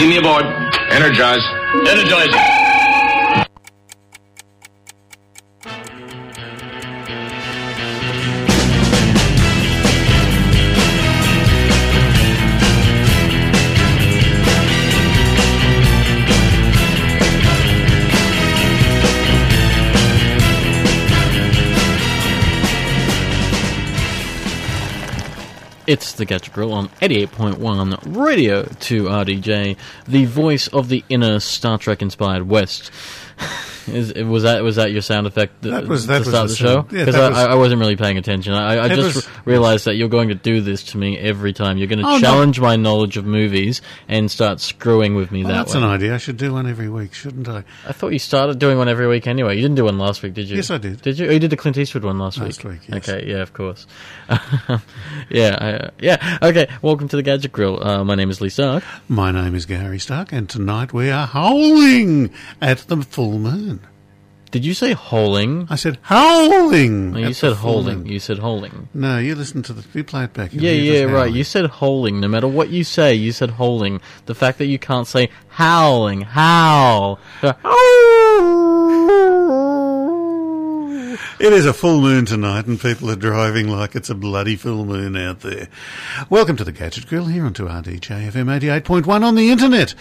Lead me aboard. Energize. Energizing. It's the Gadget Grill on 88.1 Radio 2 RDJ, the voice of the inner Star Trek-inspired West. Was that your sound effect to start the show? Because I wasn't really paying attention. I just realized that you're going to do this to me every time. You're going to challenge my knowledge of movies and start screwing with me that way. That's an idea. I should do one every week, shouldn't I? I thought you started doing one every week anyway. You didn't do one last week, did you? Yes, I did. Did you? Oh, you did the Clint Eastwood one last week? Last week, yes. Okay, yeah, of course. Yeah. Okay, welcome to the Gadget Grill. My name is Lee Stark. My name is Gary Stark, and tonight we are howling at the full moon. Did you say holing? I said howling. No, you said holding. You said holing. No, you listen to you play it back. Yeah, right. You said holing. No matter what you say, you said holing. The fact that you can't say howling, howl. It is a full moon tonight, and people are driving like it's a bloody full moon out there. Welcome to the Gadget Grill here on 2RDJ FM 88.1 on the internet,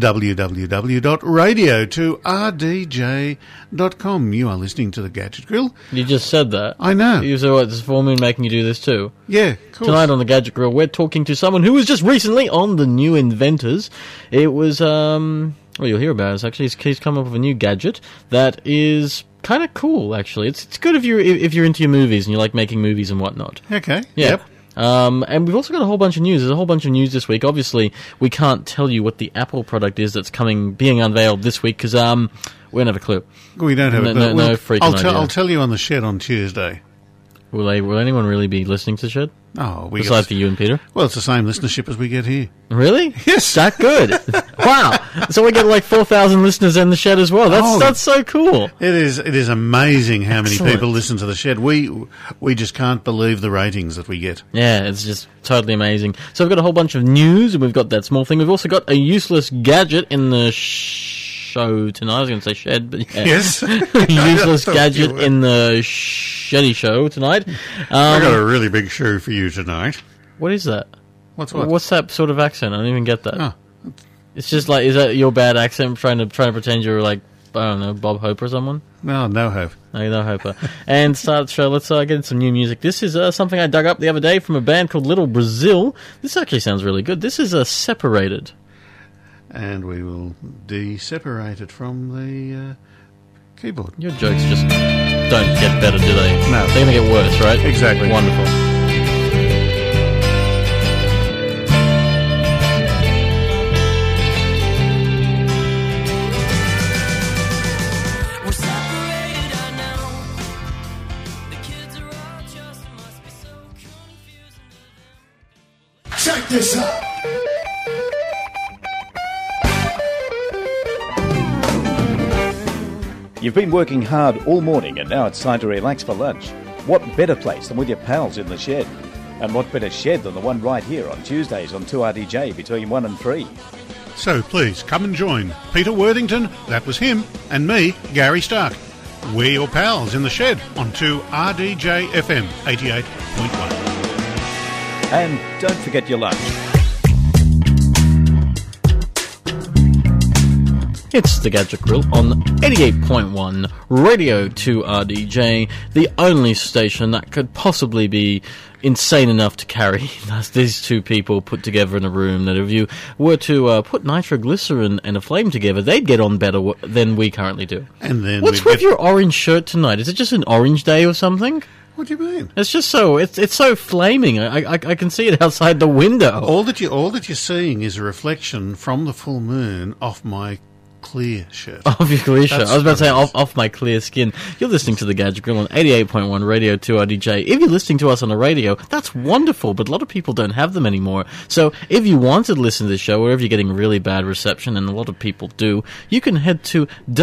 www.radio2rdj.com. You are listening to the Gadget Grill. You just said that. I know. You said, what, is full moon making you do this too? Yeah, of course. Tonight on the Gadget Grill, we're talking to someone who was just recently on The New Inventors. It was, well, you'll hear about it, actually. He's come up with a new gadget that is kind of cool, actually. It's good if you're into your movies and you like making movies and whatnot. Okay. Yeah. Yep. And we've also got a whole bunch of news. There's a whole bunch of news this week. Obviously, we can't tell you what the Apple product is that's being unveiled this week because we don't have a clue. We don't have a No clue. freaking idea. I'll tell you on the shed on Tuesday. Will anyone really be listening to Shed? Oh, besides for you and Peter? Well, it's the same listenership as we get here. Really? Yes. That good? Wow. So we get like 4,000 listeners in the Shed as well. That's so cool. It is amazing how many Excellent. people listen to the Shed. We just can't believe the ratings that we get. Yeah, it's just totally amazing. So we've got a whole bunch of news, and we've got that small thing. We've also got a useless gadget in the show tonight. I was going to say Shed, but yeah. Yes. Useless gadget in the Sheddy show tonight. I got a really big show for you tonight. What is that? What's what? What's that sort of accent? I don't even get that. Oh. It's just like, is that your bad accent trying to pretend you're like, I don't know, Bob Hope or someone? No hope. No Hope. And start the show. Let's get in some new music. This is something I dug up the other day from a band called Little Brazil. This actually sounds really good. This is Separated. And we will de-separate it from the keyboard. Your jokes just don't get better, do they? No. They're going to get worse, right? Exactly. Wonderful. Check this out. You've been working hard all morning and now it's time to relax for lunch. What better place than with your pals in the Shed? And what better shed than the one right here on Tuesdays on 2RDJ between 1 and 3? So please, come and join Peter Worthington, that was him, and me, Gary Stark. We're your pals in the Shed on 2RDJ FM 88.1. And don't forget your lunch. It's the Gadget Grill on 88.1 Radio 2 RDJ, the only station that could possibly be insane enough to carry these two people put together in a room, that if you were to put nitroglycerin and a flame together, they'd get on better than we currently do. And then what's with your orange shirt tonight? Is it just an orange day or something? What do you mean? It's just so it's so flaming. I can see it outside the window. All that you're seeing is a reflection from the full moon off my clear shirt. Off your clear shirt. That's I was about to say what it is. off my clear skin. You're listening to the Gadget Grill on 88.1 Radio 2RDJ. If you're listening to us on the radio, that's wonderful, but a lot of people don't have them anymore. So if you wanted to listen to the show, or if you're getting really bad reception, and a lot of people do, you can head to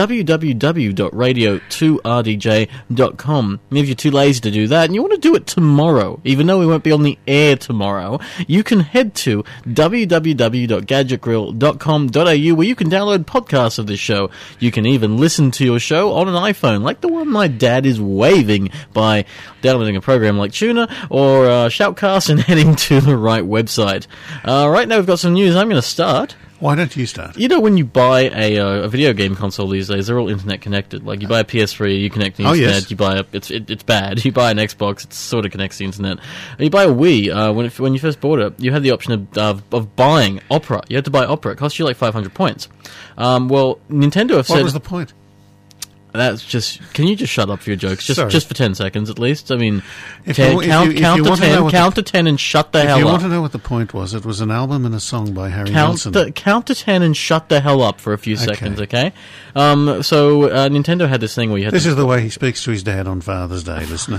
www.radio2rdj.com. And if you're too lazy to do that, and you want to do it tomorrow, even though we won't be on the air tomorrow, you can head to www.gadgetgrill.com.au, where you can download podcasts of this show. You can even listen to your show on an iPhone, like the one my dad is waving, by downloading a program like Tuna or Shoutcast and heading to the right website. Right now we've got some news. I'm going to start. Why don't you start? You know, when you buy a video game console these days, they're all internet connected. Like, you buy a PS3, you connect to the internet. Yes. You buy it's bad. You buy an Xbox, it sort of connects to the internet. You buy a Wii, when you first bought it, you had the option of buying Opera. You had to buy Opera. It cost you like 500 points. Well, Nintendo have said... What was the point? That's just... Can you just shut up for your jokes? Sorry. Just for 10 seconds, at least? I mean, If you want count to 10 and shut the hell If you up. want to know what the point was, it was an album and a song by Harry Count Nilsson. to 10 and shut the hell up for a few seconds, okay? So Nintendo had this thing where you had This to... is the way he speaks to his dad on Father's Day, listener.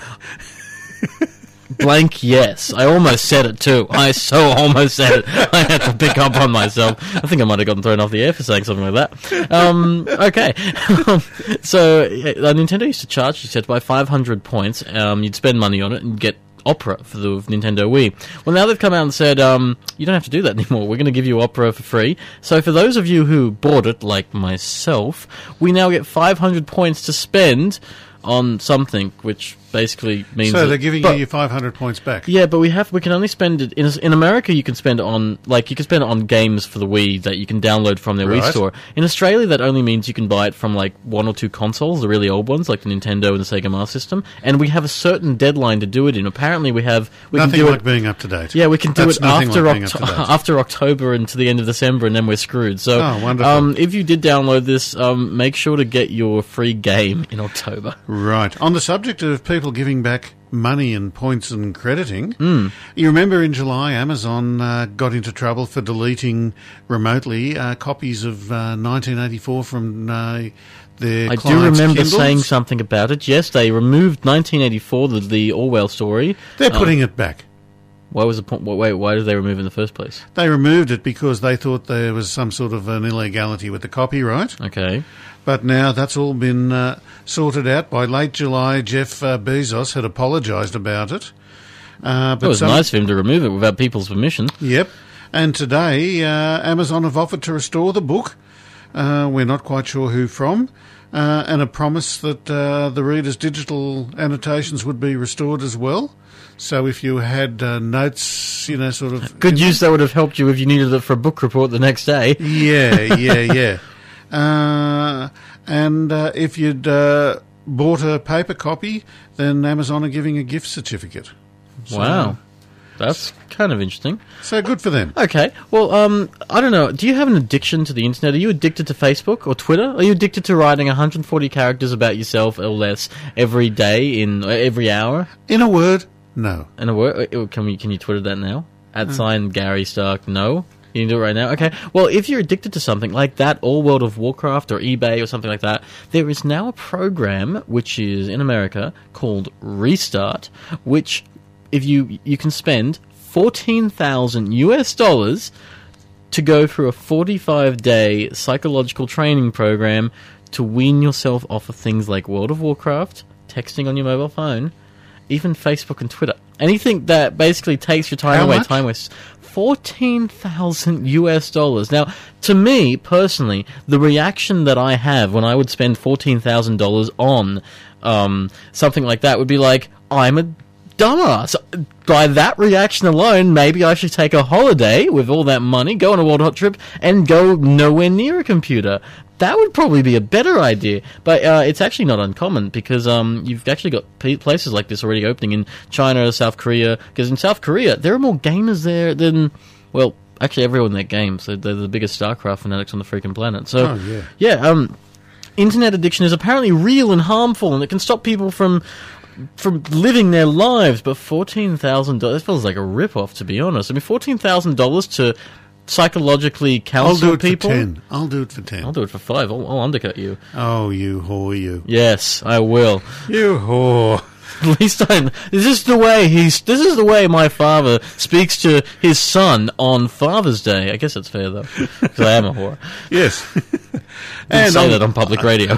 Blank yes. I almost said it too. I so almost said it. I had to pick up on myself. I think I might have gotten thrown off the air for saying something like that. Okay. So Nintendo used to charge, you said, by 500 points. You'd spend money on it and get Opera for the Nintendo Wii. Well, now they've come out and said, you don't have to do that anymore. We're going to give you Opera for free. So for those of you who bought it, like myself, we now get 500 points to spend on something, which basically means... So they're giving you your 500 points back. Yeah, but we can only spend it... In America, you can spend it on... Like, you can spend it on games for the Wii that you can download from their Wii Right. store. In Australia, that only means you can buy it from, like, one or two consoles, the really old ones, like the Nintendo and the Sega Master System. And we have a certain deadline to do it in. Apparently, we can Nothing do like it... being up to date. Yeah, we can do That's it nothing after like being up to date. after October and to the end of December, and then we're screwed. So, Oh, wonderful. if you did download this, make sure to get your free game in October. Right. On the subject of people giving back money and points and crediting, Hmm. you remember in July Amazon got into trouble for deleting remotely copies of 1984 from their I do clients' remember Kindles. saying something about it. Yes, they removed 1984, the Orwell story. They're putting it back. Why was the point? Wait, why did they remove it in the first place? They removed it because they thought there was some sort of an illegality with the copyright. Okay. But now that's all been sorted out. By late July, Jeff Bezos had apologised about it. But It was nice of him to remove it without people's permission. Yep. And today, Amazon have offered to restore the book. We're not quite sure who from. And a promise that the reader's digital annotations would be restored as well. So if you had notes, sort of... Good news, that would have helped you if you needed it for a book report the next day. Yeah. And if you'd bought a paper copy, then Amazon are giving a gift certificate. So- Wow. That's kind of interesting. So good for them. Okay. Well, I don't know. Do you have an addiction to the internet? Are you addicted to Facebook or Twitter? Are you addicted to writing 140 characters about yourself or less every day in every hour? In a word, no. In a word, can you Twitter that now? @ Gary Stark. No. You can do it right now? Okay. Well, if you're addicted to something like that, or World of Warcraft or eBay or something like that, there is now a program, which is in America, called Restart, which if you can spend $14,000 to go through a 45-day psychological training program to wean yourself off of things like World of Warcraft, texting on your mobile phone, even Facebook and Twitter. Anything that basically takes your time How away, much? time waste. $14,000. Now, to me, personally, the reaction that I have when I would spend $14,000 on something like that would be like, I'm a dumbass. By that reaction alone, maybe I should take a holiday with all that money, go on a world hot trip, and go nowhere near a computer. That would probably be a better idea. But it's actually not uncommon, because you've actually got places like this already opening in China, South Korea. Because in South Korea, there are more gamers there than, well, actually everyone that games. They're the biggest StarCraft fanatics on the freaking planet. So, internet addiction is apparently real and harmful, and it can stop people from living their lives. But $14,000, that feels like a rip-off, to be honest. I mean, $14,000 to psychologically I'll counsel do it people? for 10. I'll do it for 10. I'll do it for 5. I'll undercut you. Oh, you whore, you. Yes, I will. You whore. At least this is the way my father speaks to his son on Father's Day. I guess it's fair though, because I am a whore. Yes. And say that on public radio.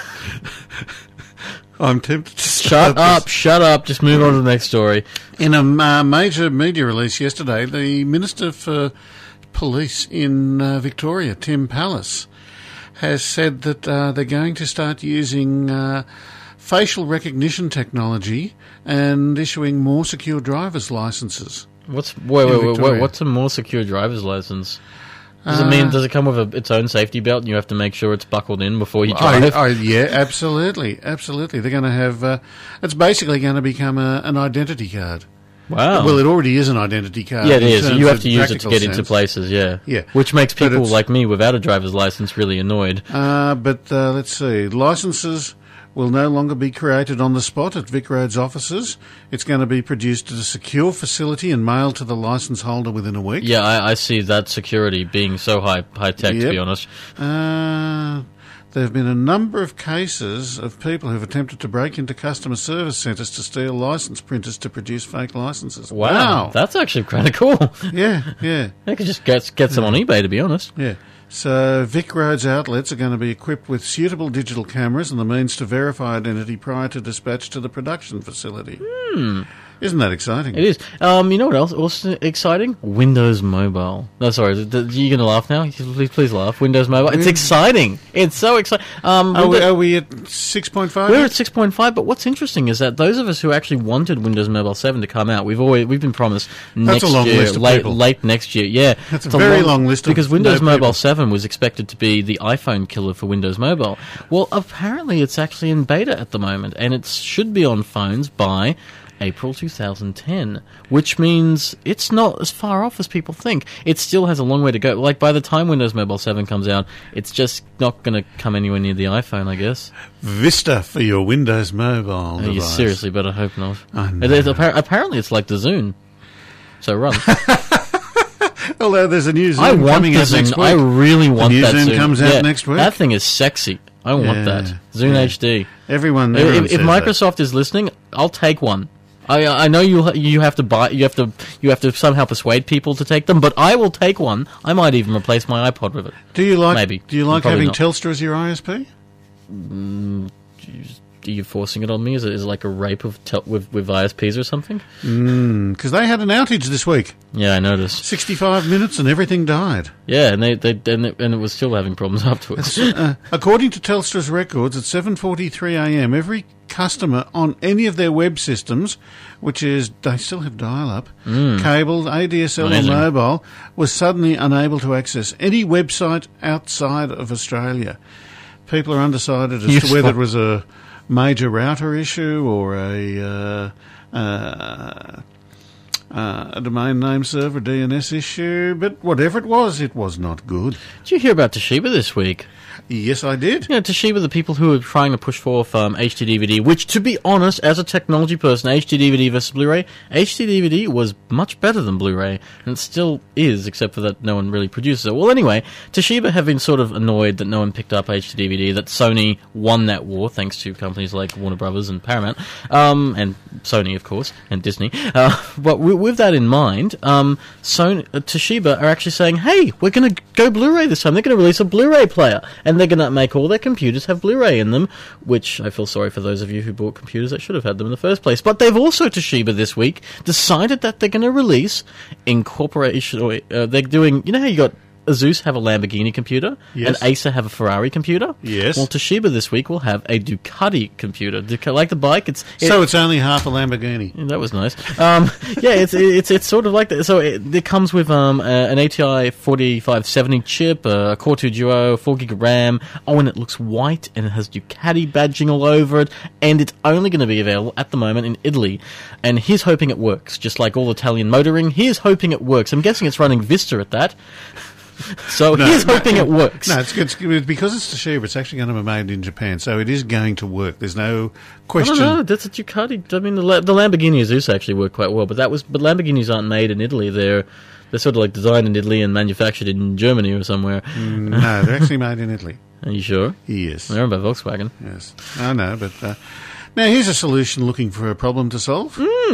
I'm tempted to Shut up. Just move on to the next story. In a major media release yesterday, the Minister for Police in Victoria, Tim Pallas, has said that they're going to start using facial recognition technology and issuing more secure driver's licenses. What's a more secure driver's license? Does it come with its own safety belt and you have to make sure it's buckled in before you drive? Yeah, absolutely. They're going to have... it's basically going to become an identity card. Wow. Well, it already is an identity card. Yeah, it is. You have to use it to get into places, yeah. Yeah. Which makes people like me without a driver's license really annoyed. But let's see. Licenses will no longer be created on the spot at VicRoads offices. It's going to be produced at a secure facility and mailed to the licence holder within a week. Yeah, I see that security being so high-tech, to be honest. There have been a number of cases of people who've attempted to break into customer service centres to steal licence printers to produce fake licences. Wow. That's actually kind of cool. Yeah. They could just get some on eBay, to be honest. Yeah. So VicRoads outlets are going to be equipped with suitable digital cameras and the means to verify identity prior to dispatch to the production facility. Isn't that exciting? It is. You know what else also exciting? Windows Mobile. No, sorry. You're going to laugh now? Please laugh. Windows Mobile. It's exciting. It's so exciting. Are we at 6.5? We're at 6.5, but what's interesting is that those of us who actually wanted Windows Mobile 7 to come out, we've been promised next a long year, list of late next year. Yeah, that's a very long list. Because Windows Mobile 7 was expected to be the iPhone killer for Windows Mobile. Well, apparently it's actually in beta at the moment, and it should be on phones by April 2010, which means it's not as far off as people think. It still has a long way to go. Like, by the time Windows Mobile 7 comes out, it's just not going to come anywhere near the iPhone, I guess. Vista for your Windows Mobile device. You seriously, but I hope not. I know. Apparently it's like the Zune. So run. Although there's a new Zune coming out next week. I really want that Zune. The new Zune comes out next week. That thing is sexy. I want that. Zune HD. Everyone if Microsoft is listening, I'll take one. I know you have to buy, you have to somehow persuade people to take them, but I will take one. I might even replace my iPod with it. Do you like Probably having not. Telstra as your ISP? Are you forcing it on me? Is it like a rape with ISPs or something? Because they had an outage this week. Yeah, I noticed. 65 minutes and everything died. Yeah, and it was still having problems afterwards. According to Telstra's records, at 7:43 a.m., every customer on any of their web systems, which is they still have dial-up, cable, ADSL Amazing. or mobile, was suddenly unable to access any website outside of Australia. People are undecided as to whether it was a major router issue or a domain name server DNS issue, but whatever it was not good. Did you hear about Toshiba this week? Yes, I did. Yeah, Toshiba, the people who are trying to push forth HD-DVD, which, to be honest, as a technology person, HD-DVD versus Blu-ray, HD-DVD was much better than Blu-ray, and it still is, except for that no one really produces it. Well, anyway, Toshiba have been sort of annoyed that no one picked up HD-DVD, that Sony won that war, thanks to companies like Warner Brothers and Paramount, and Sony, of course, and Disney. But with that in mind, Toshiba are actually saying, hey, we're going to go Blu-ray this time. They're going to release a Blu-ray player, and they're going to make all their computers have Blu-ray in them, which I feel sorry for those of you who bought computers that should have had them in the first place. But they've also, Toshiba this week, decided that they're going to release incorporation, or they're doing, you know how you got Asus have a Lamborghini computer, yes, and Acer have a Ferrari computer? Yes. Well, Toshiba this week will have a Ducati computer. Like the bike, it's only half a Lamborghini. Yeah, that was nice. It's sort of like that. So it comes with an ATI 4570 chip, a Core 2 Duo, 4 gig of RAM. Oh, and it looks white, and it has Ducati badging all over it, and it's only going to be available at the moment in Italy. And he's hoping it works, just like all Italian motoring. He's hoping it works. I'm guessing it's running Vista at that. So he's hoping it works. No, it's because it's Toshiba. It's actually going to be made in Japan, so it is going to work. There's no question. No, that's a Ducati. I mean, the Lamborghini Azusa actually worked quite well, but Lamborghinis aren't made in Italy. They're sort of like designed in Italy and manufactured in Germany or somewhere. No, they're actually made in Italy. Are you sure? Yes. They're owned by Volkswagen. Yes. I know, but now here's a solution looking for a problem to solve.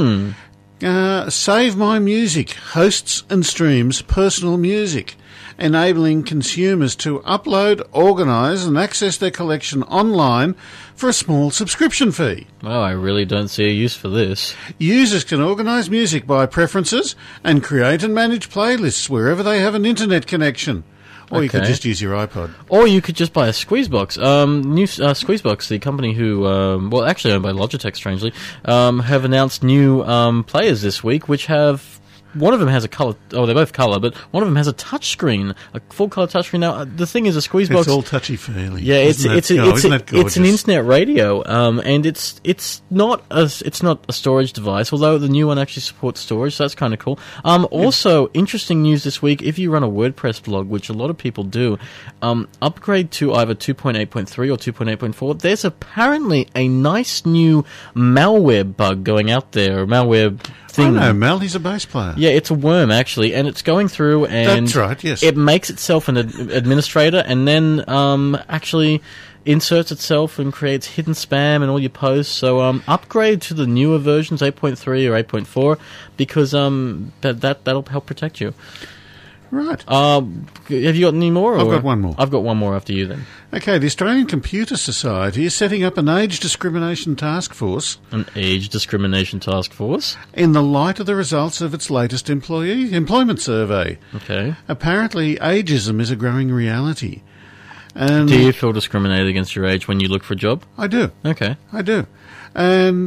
Save My Music hosts and streams personal music, enabling consumers to upload, organise and access their collection online for a small subscription fee. Oh, I really don't see a use for this. Users can organise music by preferences and create and manage playlists wherever they have an internet connection. Or you could just use your iPod. Or you could just buy a Squeezebox. Squeezebox, the company who, actually owned by Logitech, strangely, have announced new players this week, which have... One of them has a colour... Oh, they're both colour, but one of them has a touchscreen, a full-colour touchscreen. Now, the thing is, a Squeezebox... It's all touchy-feely. Yeah, it's an internet radio, and it's not a storage device, although the new one actually supports storage, so that's kind of cool. Also, interesting news this week, if you run a WordPress blog, which a lot of people do, upgrade to either 2.8.3 or 2.8.4. There's apparently a nice new malware bug going out there, malware thing. I know Mel, he's a bass player. Yeah, it's a worm, actually, and it's going through and... That's right, yes. It makes itself an administrator and then actually inserts itself and creates hidden spam in all your posts. So upgrade to the newer versions, 8.3 or 8.4, because that'll help protect you. Right. Have you got any more? I've got one more. I've got one more after you then. Okay, the Australian Computer Society is setting up an age discrimination task force. An age discrimination task force? In the light of the results of its latest employment survey. Okay. Apparently, ageism is a growing reality. And do you feel discriminated against your age when you look for a job? I do. Okay. I do. And,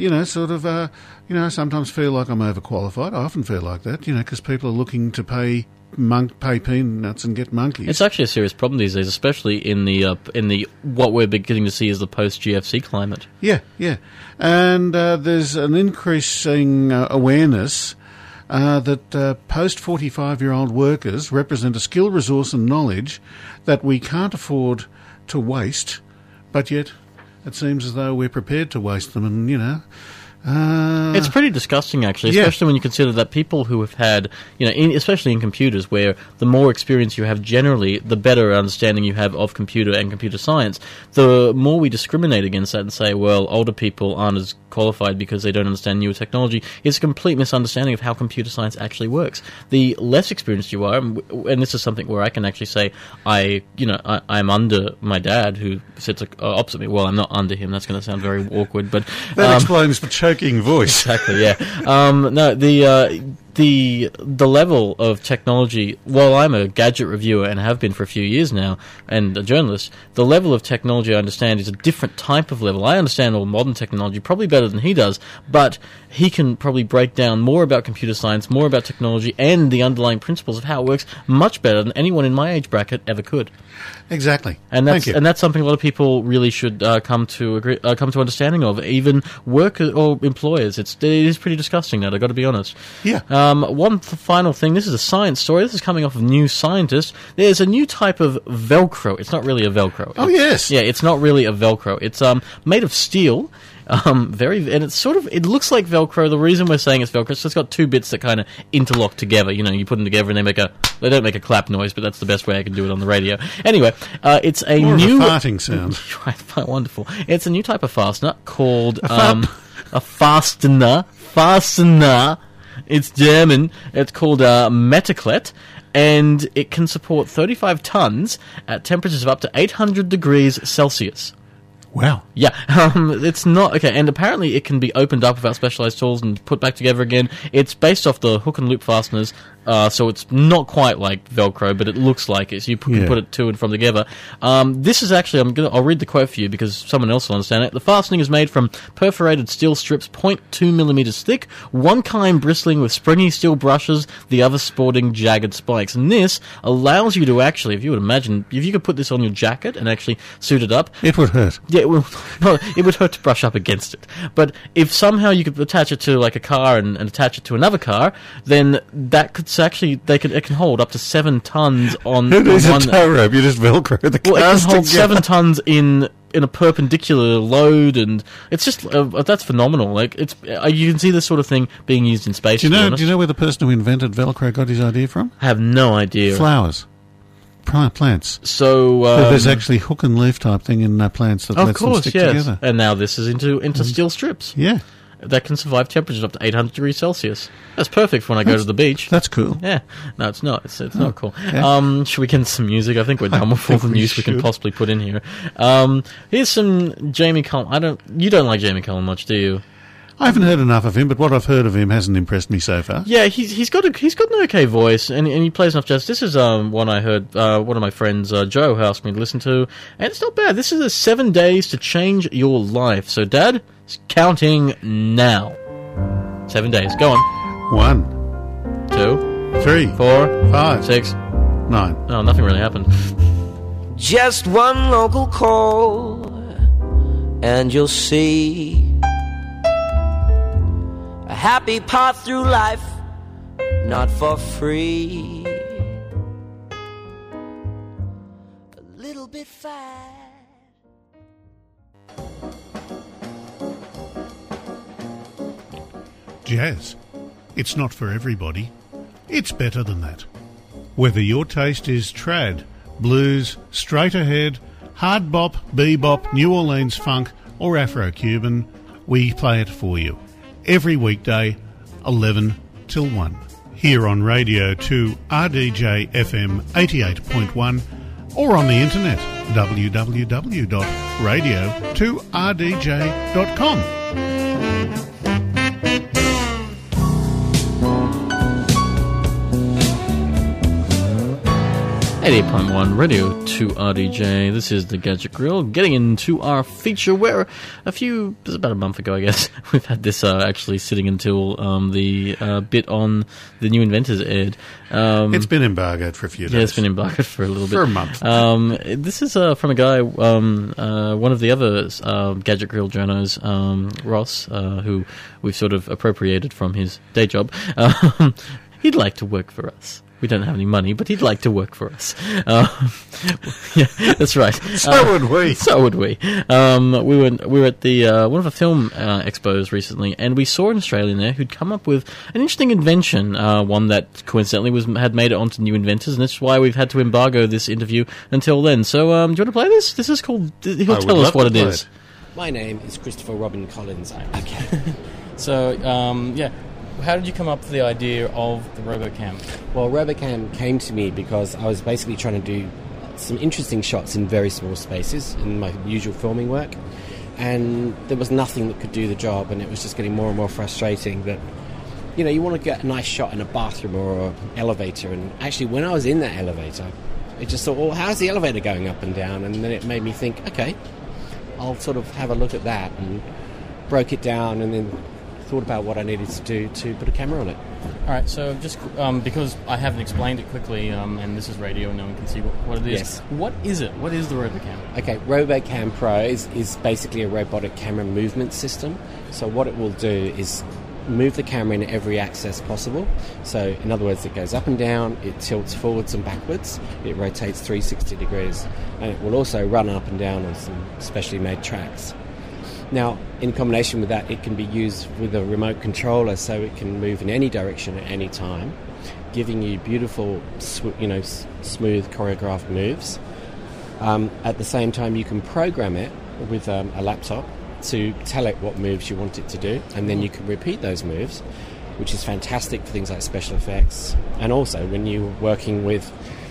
sometimes feel like I'm overqualified. I often feel like that, because people are looking to pay peanuts and get monkeys. It's actually a serious problem these days, especially in the what we're beginning to see as the post-GFC climate. Yeah. And there's an increasing awareness that post-45-year-old workers represent a skill, resource and knowledge that we can't afford to waste, but yet it seems as though we're prepared to waste them, and, it's pretty disgusting, actually, especially when you consider that people who have had, especially in computers, where the more experience you have generally, the better understanding you have of computer and computer science, the more we discriminate against that and say, well, older people aren't as qualified because they don't understand newer technology. It's a complete misunderstanding of how computer science actually works. The less experienced you are, and this is something where I can actually say, I'm under my dad, who sits opposite me. Well, I'm not under him. That's going to sound very awkward, but that explains the choking voice. Exactly. Yeah. No. The level of technology, while I'm a gadget reviewer and have been for a few years now, and a journalist, the level of technology I understand is a different type of level. I understand all modern technology probably better than he does, but he can probably break down more about computer science, more about technology, and the underlying principles of how it works much better than anyone in my age bracket ever could. Exactly. And that's something a lot of people really should come to understanding of, even workers or employers. It is pretty disgusting now, I've got to be honest. Yeah. One final thing, this is a science story. This is coming off of New Scientist. There's a new type of Velcro. It's not really a Velcro. Oh, yes. Yeah, it's not really a Velcro. It's made of steel. And it looks like Velcro. The reason we're saying it's Velcro is it's got two bits that kind of interlock together. You put them together and they don't make a clap noise, but that's the best way I can do it on the radio. Anyway, it's a more new... of a farting sound. Right, wonderful. It's a new type of fastener called, a fastener. Fastener. It's German. It's called, Metaclet. And it can support 35 tons at temperatures of up to 800 degrees Celsius. Wow. Yeah, it's not... Okay, and apparently it can be opened up without specialised tools and put back together again. It's based off the hook and loop fasteners, so it's not quite like Velcro, but it looks like it, so you can put it to and from together. This is actually... I'll read the quote for you because someone else will understand it. The fastening is made from perforated steel strips 0.2 millimeters thick, one kind bristling with springy steel brushes, the other sporting jagged spikes. And this allows you to actually, if you would imagine, if you could put this on your jacket and actually suit it up... It would hurt. Yeah, it would hurt to brush up against it. But if somehow you could attach it to like a car and attach it to another car, then that could it's actually it can hold up to 7 tons on. Who needs one, a tow rope? You just Velcro the well, it cars can hold together. 7 tons in a perpendicular load, and it's just that's phenomenal. Like it's you can see this sort of thing being used in space. Do to be honest. you know where the person who invented Velcro got his idea from? I have no idea. Flowers. Plants. So There's actually hook and leaf type thing in plants that of lets course, them stick yes. together. And now this is into steel strips Yeah, that can survive temperatures up to 800 degrees Celsius. That's perfect for when I go to the beach. that's cool. Yeah, no, it's not. It's not cool. yeah. Should we get into some music? I think we're done with all the we news we can should. possibly put in here. Here's some Jamie Cullum. You don't like Jamie Cullum much, do you? I haven't heard enough of him, but what I've heard of him hasn't impressed me so far. Yeah, he's got an okay voice, and he plays enough jazz. This is one I heard one of my friends Joe asked me to listen to, and it's not bad. This is 7 days to change your life. So, Dad, it's counting now. 7 days. Go on. 1, 2, 3, 4, 5, 6. 9. Oh, nothing really happened. Just one local call, and you'll see a happy path through life, not for free. A little bit fat. Jazz. It's not for everybody. It's better than that. Whether your taste is trad, blues, straight ahead, hard bop, bebop, New Orleans funk, or Afro-Cuban, we play it for you. Every weekday, 11 till 1. Here on Radio 2 RDJ FM 88.1 or on the internet, www.radio2rdj.com. 88.1 Radio 2 RDJ. This is the Gadget Grill. Getting into our feature where it was about a month ago, I guess, we've had this actually sitting until the bit on the New Inventors aired. It's been embargoed for a few days. Yeah, it's been embargoed for a little bit. For a month. This is from a guy, one of the other Gadget Grill journos, Ross, who we've sort of appropriated from his day job. He'd like to work for us. We don't have any money, but he'd like to work for us. Yeah, that's right. So would we. So would we. We were at the one of the film expos recently, and we saw an Australian there who'd come up with an interesting invention, one that coincidentally had made it onto New Inventors, and that's why we've had to embargo this interview until then. So, do you want to play this? This is called. He'll tell us what it is. My name is Christopher Robin Collins. Okay. So, yeah. How did you come up with the idea of the RoboCam? Well, RoboCam came to me because I was basically trying to do some interesting shots in very small spaces in my usual filming work, and there was nothing that could do the job, and it was just getting more and more frustrating that, you want to get a nice shot in a bathroom or an elevator, and actually when I was in that elevator, I just thought, well, how's the elevator going up and down? And then it made me think, okay, I'll sort of have a look at that, and broke it down, and then thought about what I needed to do to put a camera on it. All right, so just because I haven't explained it quickly, and this is radio and no one can see what it is. Yes. What is it? What is the RoboCam? Okay, RoboCam Pro is basically a robotic camera movement system. So what it will do is move the camera in every axis possible. So in other words, it goes up and down, it tilts forwards and backwards, it rotates 360 degrees, and it will also run up and down on some specially made tracks. Now, in combination with that, it can be used with a remote controller, so it can move in any direction at any time, giving you beautiful, smooth choreographed moves. At the same time, you can program it with a laptop to tell it what moves you want it to do, and then you can repeat those moves, which is fantastic for things like special effects, and also when you're working with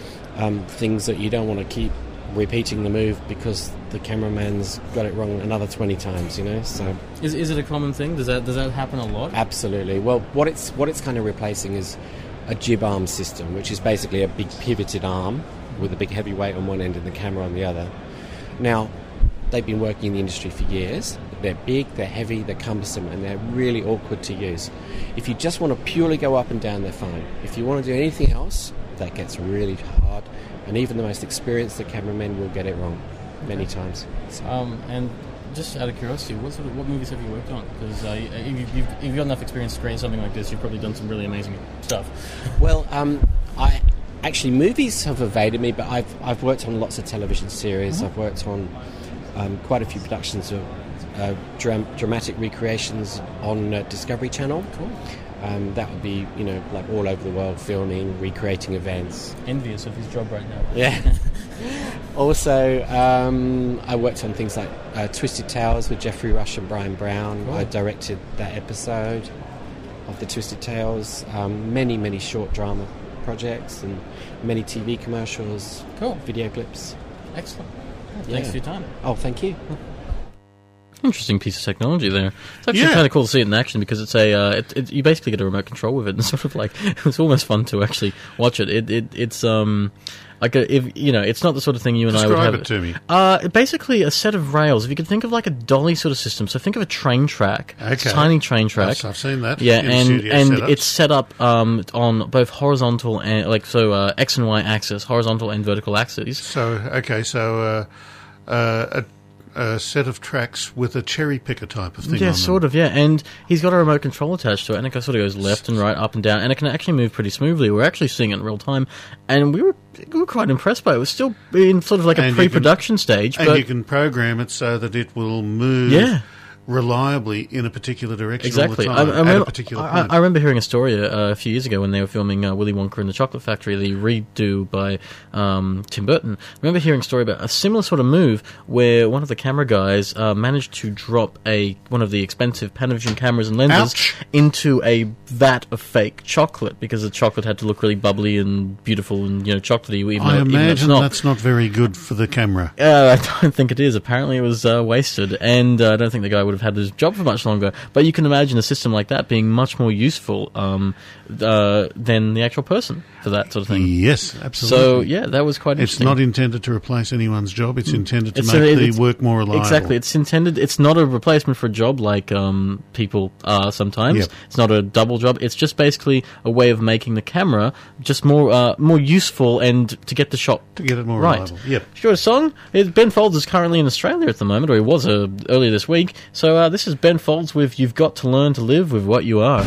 things that you don't want to keep repeating the move because the cameraman's got it wrong another 20 times, so Is it a common thing? Does that happen a lot? Absolutely. Well, what it's kind of replacing is a jib arm system, which is basically a big pivoted arm with a big heavy weight on one end and the camera on the other. Now, they've been working in the industry for years. They're big, they're heavy, they're cumbersome, and they're really awkward to use. If you just want to purely go up and down, they're fine. If you want to do anything else, that gets really hard, and even the most experienced cameramen will get it wrong many times. So. And just out of curiosity, what movies have you worked on? Because if you've got enough experience to create something like this, you've probably done some really amazing stuff. Well, actually, movies have evaded me, but I've worked on lots of television series. I've worked on quite a few productions of dramatic recreations on Discovery Channel. Cool. That would be, like all over the world, filming, recreating events. Envious of his job right now. Yeah. Also, I worked on things like Twisted Tales with Jeffrey Rush and Brian Brown. Cool. I directed that episode of the Twisted Tales. Many, many short drama projects and many TV commercials. Cool. Video clips. Excellent. Thanks for your time. Oh, thank you. Interesting piece of technology there. It's actually kind of cool to see it in action because it's you basically get a remote control with it, and sort of like it's almost fun to actually watch it. It's like it's not the sort of thing you and I would have. Describe it to me. Basically a set of rails. If you could think of like a dolly sort of system, so think of a train track, Okay. tiny train track. Yes, I've seen that. Yeah, in and studio setups. it's set up on both horizontal and X and Y axis, horizontal and vertical axes. So a set of tracks with a cherry picker type of thing. Yeah, on sort them. of, yeah. And he's got a remote control attached to it, and it sort of goes left and right, up and down, and it can actually move pretty smoothly. We're actually seeing it in real time, and we were quite impressed by it. It was still in sort of like a pre-production stage. And but you can program it so that it will move reliably in a particular direction exactly. all the time, at a particular point. I remember hearing a story a few years ago when they were filming Willy Wonka and the Chocolate Factory, the redo by Tim Burton. I remember hearing a story about a similar sort of move where one of the camera guys managed to drop one of the expensive Panavision cameras and lenses into a vat of fake chocolate because the chocolate had to look really bubbly and beautiful and chocolatey. I imagine that's not very good for the camera. I don't think it is. Apparently it was wasted, and I don't think the guy would have had his job for much longer. But you can imagine a system like that being much more useful than the actual person for that sort of thing. Yes, absolutely. So, yeah, that was quite interesting. It's not intended to replace anyone's job. It's intended to make the work more reliable. Exactly. It's not a replacement for a job like people are sometimes. Yep. It's not a double job. It's just basically a way of making the camera just more useful and to get the shot to get it more right. reliable. Yep. Sure, song. Ben Folds is currently in Australia at the moment, or he was earlier this week. So this is Ben Folds with You've Got to Learn to Live with What You Are.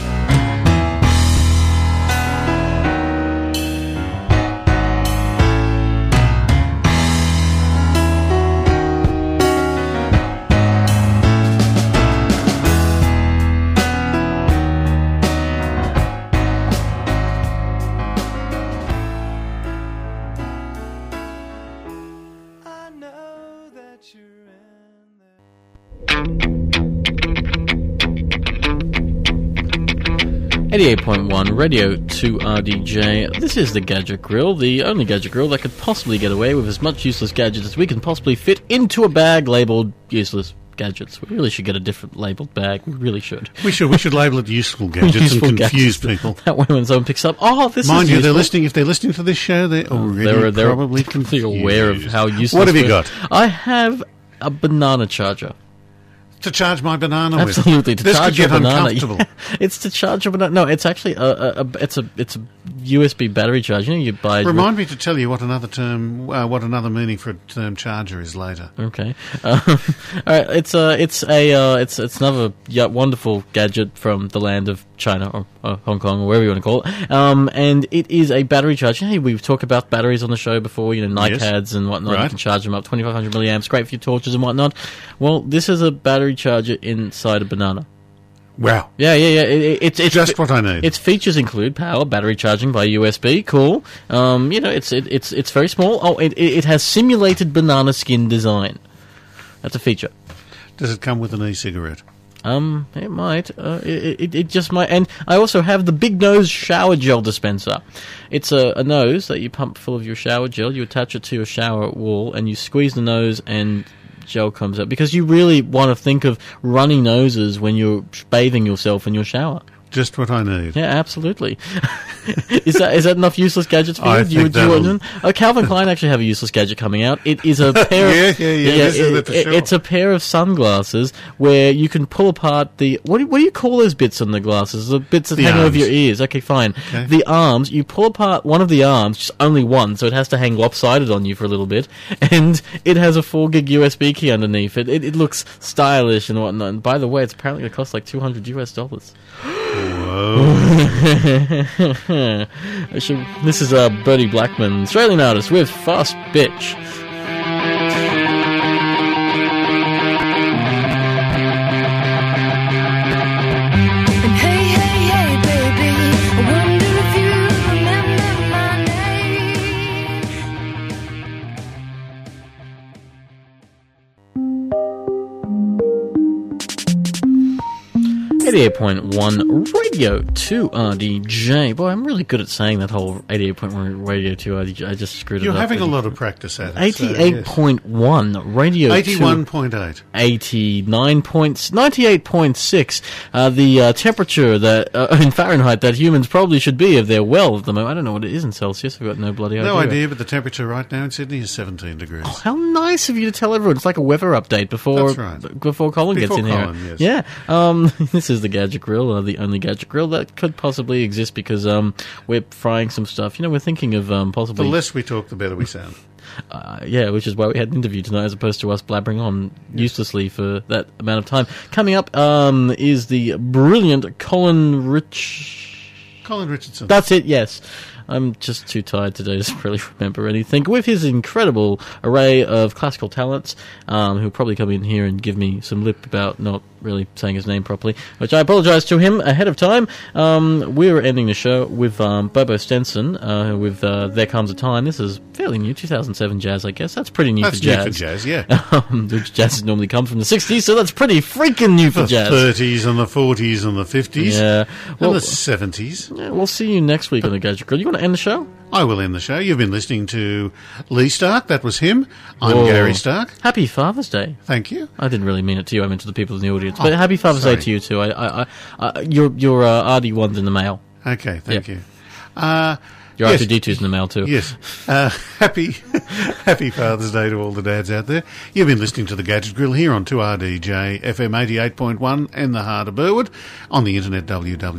88.1 Radio 2 RDJ. This is the Gadget Grill, the only Gadget Grill that could possibly get away with as much useless gadgets as we can possibly fit into a bag labelled useless gadgets. We really should get a different labelled bag. We really should. We should label it useful gadgets Useful and confuse gadgets. people. That way when someone picks up, this Mind is you, useful. if they're listening to this show, they're already they're probably confused. aware of how useless. What have you we're- got? I have a banana charger. To charge my banana with. Absolutely, to This charge could get your banana. uncomfortable. Yeah, it's to charge your banana. No, it's actually it's a USB battery charger. You buy. Remind me to tell you what another meaning for a term charger is later. Okay. All right. It's another wonderful gadget from the land of China or Hong Kong or wherever you want to call it. And it is a battery charger. Hey, we've talked about batteries on the show before. NiCads and whatnot. Right. You can charge them up 2,500 milliamps. Great for your torches and whatnot. Well, this is a battery charger inside a banana. Wow. Yeah. It's just what I need. Its features include power, battery charging by USB. Cool. It's very small. Oh, it has simulated banana skin design. That's a feature. Does it come with an e-cigarette? It might. It just might. And I also have the Big Nose shower gel dispenser. It's a nose that you pump full of your shower gel. You attach it to your shower wall, and you squeeze the nose, and gel comes out. Because you really want to think of runny noses when you're bathing yourself in your shower. Just what I need. Yeah, absolutely. Is that enough useless gadgets for you? I think that'll- Calvin Klein actually have a useless gadget coming out. It is a pair. Yeah, this is it for sure. It's a pair of sunglasses where you can pull apart the what do you call those bits on the glasses? The bits that The hang over arms. your ears. Okay, fine. Okay. The arms. You pull apart one of the arms, just only one, so it has to hang lopsided on you for a little bit, and it has a 4 gig USB key underneath it. It looks stylish and whatnot. And by the way, it's apparently going to cost like $200. This is Bertie Blackman, Australian artist with Fast Bitch. Hey, hey, hey, baby, I wonder if you remember my name. 88.1 Radio 2 RDJ. Boy, I'm really good at saying that whole 88.1 Radio 2 RDJ. I just screwed You're it up. having a lot of practice at it. 88.1 Radio 2. 81.8. 98.6. The temperature that in Fahrenheit that humans probably should be if they're well at the moment. I don't know what it is in Celsius. I've got no bloody idea. No idea, but the temperature right now in Sydney is 17 degrees. Oh, how nice of you to tell everyone. It's like a weather update before That's right. before Colin gets Before in Colin, here. yes. Yeah. This is the Gadget Grill, the only Gadget Grill that could possibly exist because we're frying some stuff. You know, we're thinking of The possibly... less we talk, the better we sound. yeah, which is why we had an interview tonight as opposed to us blabbering on uselessly for that amount of time. Coming up is the brilliant Colin Richardson. That's it, yes. I'm just too tired today to really remember anything. With his incredible array of classical talents, who'll probably come in here and give me some lip about not really saying his name properly, which I apologise to him ahead of time. We're ending the show with Bobo Stenson, with There Comes a Time. This is fairly new, 2007 jazz, I guess. That's pretty new That's for jazz. new for jazz, yeah. Which jazz normally comes from the 60s, so that's pretty freaking new for The jazz. 30s and the 40s and the 50s. Yeah. And the 70s. Yeah, we'll see you next week on the Gadget Grill. You want to end the show? I will end the show. You've been listening to Lee Stark. That was him. I'm Whoa. Gary Stark. Happy Father's Day. Thank you. I didn't really mean it to you. I meant to the people in the audience. But Oh, happy Father's sorry. Day to you too. Your RD1's in the mail. Okay, thank Yeah. you. Your Yes. R2D2's in the mail too. Yes. Happy Father's Day to all the dads out there. You've been listening to The Gadget Grill here on 2RDJ FM 88.1 in the heart of Burwood. On the internet,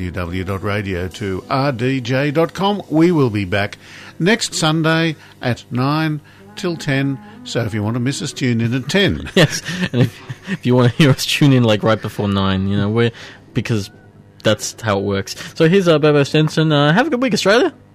www.radio2rdj.com. We will be back next Sunday at 9 till 10. So if you want to miss us, tune in at 10. Yes. And if you want to hear us, tune in like right before 9. You know, because that's how it works. So here's Bobo Stenson. Have a good week, Australia.